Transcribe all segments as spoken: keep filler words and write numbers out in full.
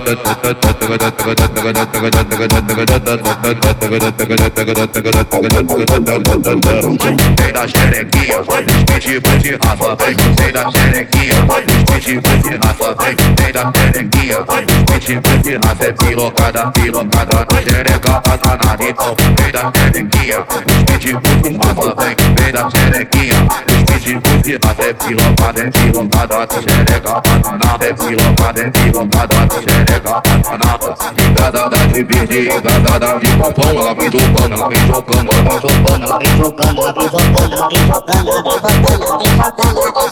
Vem da xerequinha, skate de Rafa, vem. Vem da xerequinha, skate de Rafa, vem. Vem da xerequinha, skate de Rafa, é pilocada, pilocada, xereca atanada. Então vem da xerequinha, skate de Rafa, vem. Vem da xerequinha, skate de Rafa, é pilocada, é pilocada, xereca atanada. É pilocada, é pilocada, xereca atanada. Ligada da de verde, ligada da de pompom. Ela vem jogando, ela vem jogando, ela vem jogando, ela vem jogando, ela vem jogando, ela vem jogando, ela vem jogando, ela vem jogando, ela vem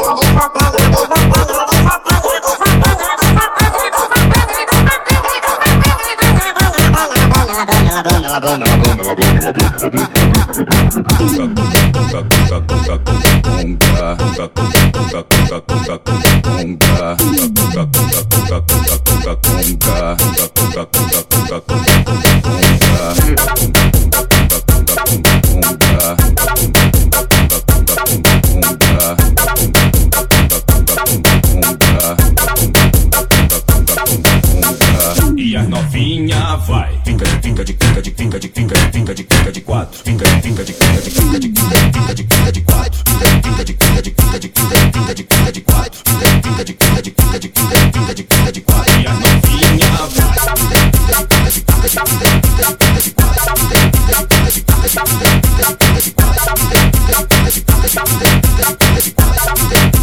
E a novinha vai, finca de finca de finca de finca de finca de finca de finca de quatro, finca de finca de finca de finca de finca de finca de quatro, finca de finca de finca de finca de finca de finca de quatro, finca de finca de finca de finca de finca de finca de quatro. E a novinha vai, finca de finca de finca de finca de finca de finca de quatro, finca de finca de finca de finca de finca de finca de quatro, finca de finca de finca de finca de finca de quatro, finca de finca de finca de finca de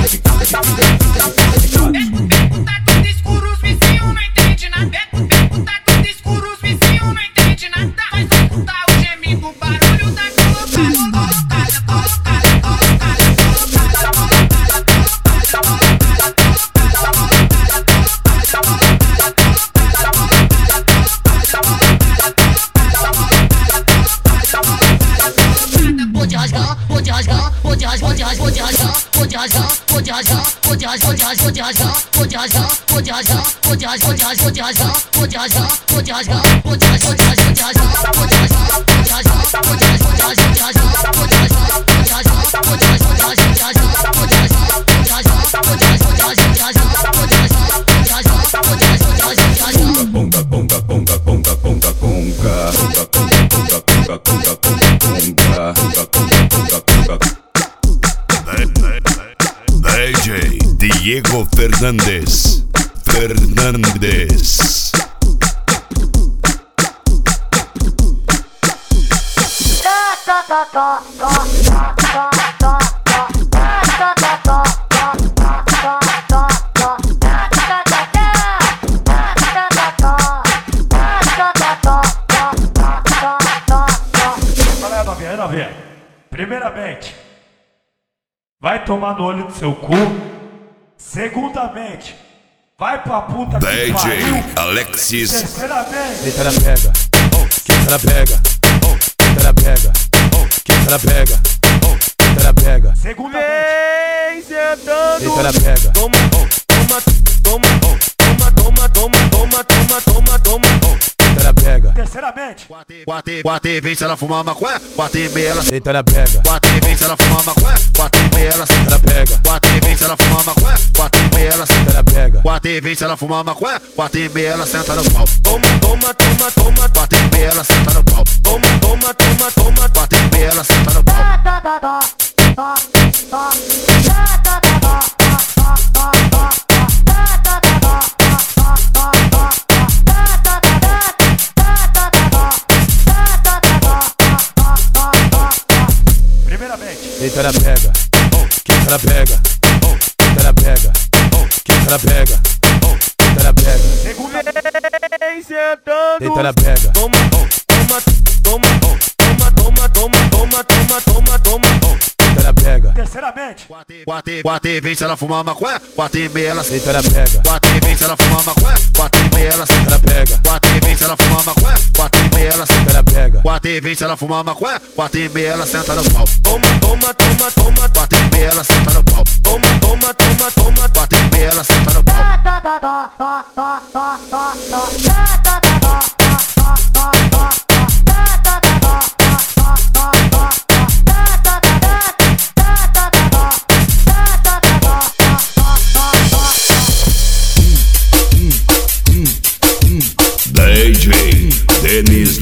D J Diego Fernandes Fernandes. Olha, novinha, novinha. Primeiramente, vai tomar no olho do seu cu. Segundamente, vai pra puta que D J pariu. Alexis. Terceiramente, Deita na pega, quinta na pega, quinta na pega, quinta na pega, quinta na pega. segundamente, Deita na pega. Toma, toma, toma, toma, toma, toma, toma, toma, toma, toma. Deita na pega. terceiramente, Quatro, quatro e vem se ela fumar maconha, quatro e meia ela Deita na pega. quatro e vem se ela fumar maconha, quatro e meia ela Deita na pega. quatro e vem se ela fumar maconha, quatro e meia ela Deita na pega. quatro e vem se ela fumar maconha, quatro e meia ela senta no pau. Toma, toma, toma, toma, quatro e meia ela senta no pau. toma, toma, toma, toma. quatro e meia ela senta no pau. primeiramente, Deita na pega, quinta na pega, quinta na pega, quinta na pega, quinta na pega. segundamente, Deita na pega. Toma, toma, toma, toma, toma, toma, toma, toma, toma, toma. Deita na pega. terceiramente, quatro e quatro e vem se ela fumar maconha, quatro e meia ela Deita na pega. quatro e vem se ela fumar maconha, quatro e meia ela Deita na pega. quatro e vem se ela fumar maconha, quatro e meia ela Deita na pega. quatro e vem se ela fumar maconha, quatro e meia ela senta no pau. Toma, toma, toma, toma, quatro e meia ela senta no pau. toma, toma, toma, toma. quatro e meia ela senta no pau.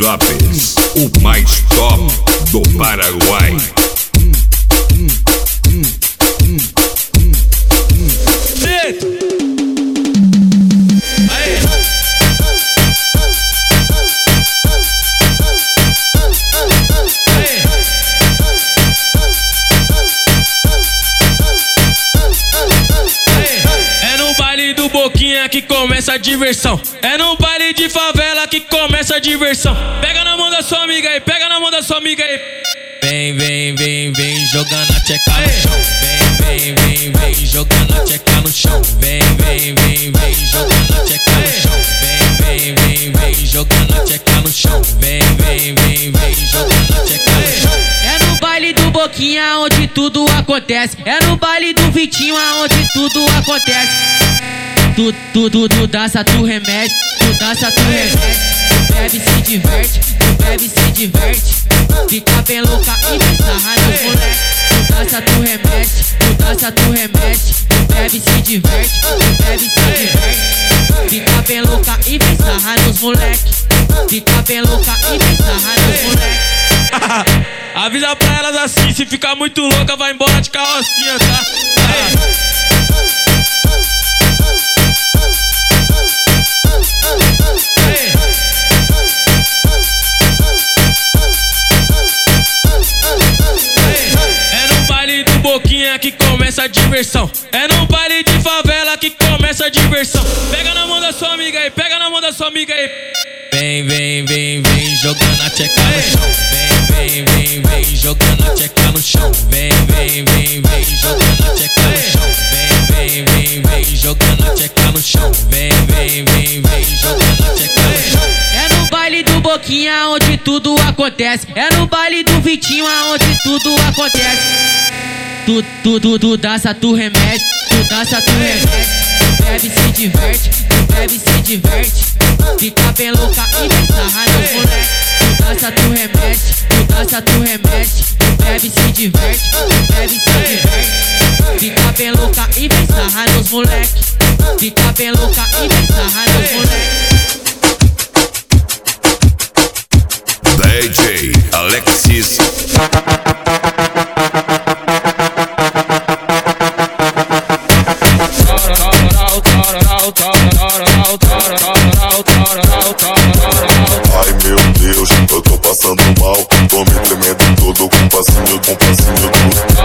Lopes, o mais top do Paraguai. Boquinha que começa a diversão. É no baile de favela que começa a diversão. Pega na mão da sua amiga aí, pega na mão da sua amiga aí. Vem, vem, vem, vem jogando a tcheca no chão. Vem, vem, vem, vem jogando a tcheca no chão. Vem, vem, vem, vem jogando a tcheca no chão. Vem, vem, vem, vem jogando a tcheca no chão. Vem, vem, vem, vem jogando a tcheca no chão. É no baile do Boquinha onde tudo acontece. É no baile do Vitinho onde tudo acontece. Tu, tu, tu, tu dança, tu remete, tu dança, tu remete. Tu bebe, se diverte, tu bebe, se diverte. Fica bem louca e vem sarrar no moleque. Tu dança, tu remete, tu dança, tu remete. Tu bebe, se diverte, tu bebe, se diverte. Fica bem louca e vem sarrar nos moleque. Fica bem louca e vem sarrar nos moleque. Avisa pra elas assim, se ficar muito louca vai embora de carrocinha, tá? Boquinha que começa a diversão. É no baile de favela que começa a diversão. Pega na mão da sua amiga aí, pega na mão da sua amiga aí. Vem, vem, vem, vem jogando a tcheca no chão. Vem, vem, vem, vem jogando a tcheca no chão. Vem, vem, vem, vem jogando a tcheca no chão. Vem, vem, vem, vem jogando a tcheca no chão. Vem, vem, vem, vem jogando a tcheca no chão. É no baile do Boquinha onde tudo acontece. É no baile do Vitinho onde tudo acontece. Tu, tu, tu, tu dança, tu remete, tu dança, tu remete. Tu bebe, se diverte, tu bebe, se diverte. Fica bem louca e vem sarrar no moleque. Tu dança, tu remete, tu dança, tu remete. Tu bebe, se diverte, tu bebe, se diverte. Fica bem louca e vem sarrar nos moleque. Fica bem louca e vem sarrar nos moleque. D J Alexis. Ai meu Deus, eu tô passando mal. Tô me tremendo todo com passinho, com passinho tudo.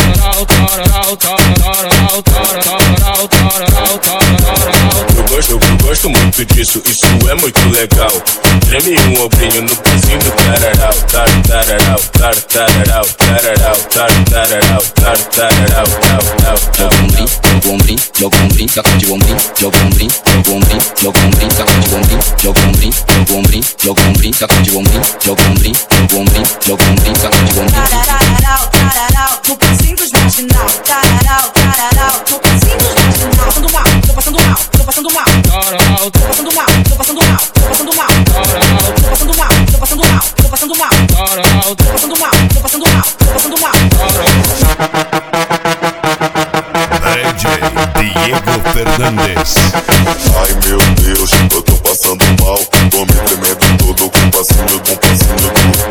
Eu gosto, eu gosto muito disso, isso é muito legal. Treme um ombrinho no pezinho do tararau. Tararau, tararau, tararau, tararau, tararau, tararau. Joga o ombrim, joga o ombrim, sacode o ombrim, joga o ombrim, joga o ombrim, joga o ombrim, sacode o ombrim, joga o ombrim, joga o ombrim, joga o ombrim, sacode o ombrim, joga o ombrim, joga o ombrim, joga o ombrim, sacode o ombrim. Tararau, tararau, no passinho dos marginal. Tararau, tararau, no passinho dos marginal. Passando mal, tô passando mal, tô passando mal. Tararau, tô passando mal, tô passando mal, tô passando mal. Tararau, tô passando mal, tô passando mal, tô passando mal. Tararau, tô passando mal, tô passando mal, tô passando mal. D J Diego Fernandes. Ai meu Deus, eu tô passando mal. Tô me tremendo todo com passinho, com passinho tudo.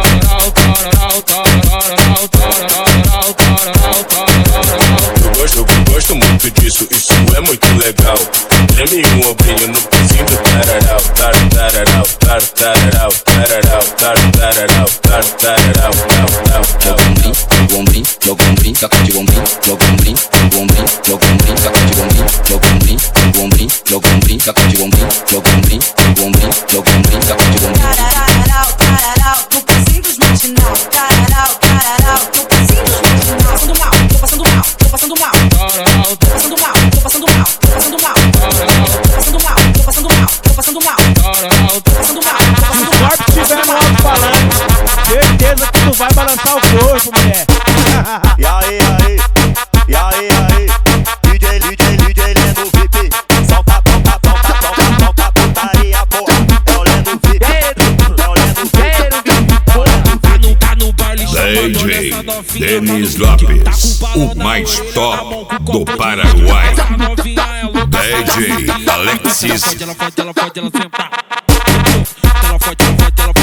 Eu gosto, eu gosto muito disso, isso é muito legal. Treme um ombrinho no pezinho do tararau. Tararau, tararau, tararau, tararau, tararau, tararau. Joga o ombrim, joga o ombrim, sacode o ombrim, joga o ombrim, joga o ombrim, joga o ombrim, sacode o ombrim, joga o ombrim, joga o ombrim, joga o ombrim, sacode o ombrim, joga o ombrim, joga o ombrim, joga o ombrim, sacode o ombrim. Tararau, tararau, no passinho dos marginal. Tararau, tararau, no passinho dos marginal. Passando mal, tô passando mal, tô passando mal. Tararau, tô passando mal, tô passando mal, tô passando mal. Tararau, tô passando mal, tô passando mal, tô passando mal. Tararau, tô passando mal, tô passando mal. Se o corpo estiver no alto-falante, certeza que tu vai balançar o corpo, mulher. E aí, aí, e aí, aí, D J, D J, D J Lendo V I P. Solta, solta, solta, solta, solta, putaria, porra. É o Lendo V I P, é o Lendo V I P. Tá no baile D J Denis Lopes, o mais top do Paraguai. D J Alexis. Ela pode, ela pode, ela senta. Ela pode, ela pode, ela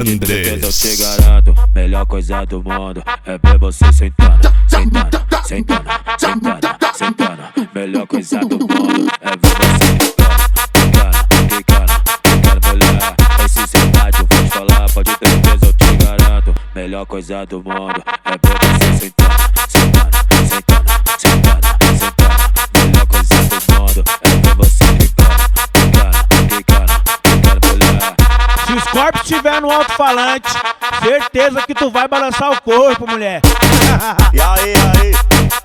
Mendes. Eu te garanto, melhor coisa do mundo é ver você sentando, sentando, sentando, sentando, sentando. Melhor coisa do mundo é ver você quicando, quicando, quicando, mulher. Esse sentado eu vou te falar, pode ter certeza, eu te garanto. Melhor coisa do mundo é ver você sentando, sentando, sentando, sentando, sentando. Melhor coisa do mundo é ver você quicando, quicando, quicando, quicando, mulher. Se os corpos estiver no alto-falante, certeza que tu vai balançar o corpo, mulher. E aí, aí?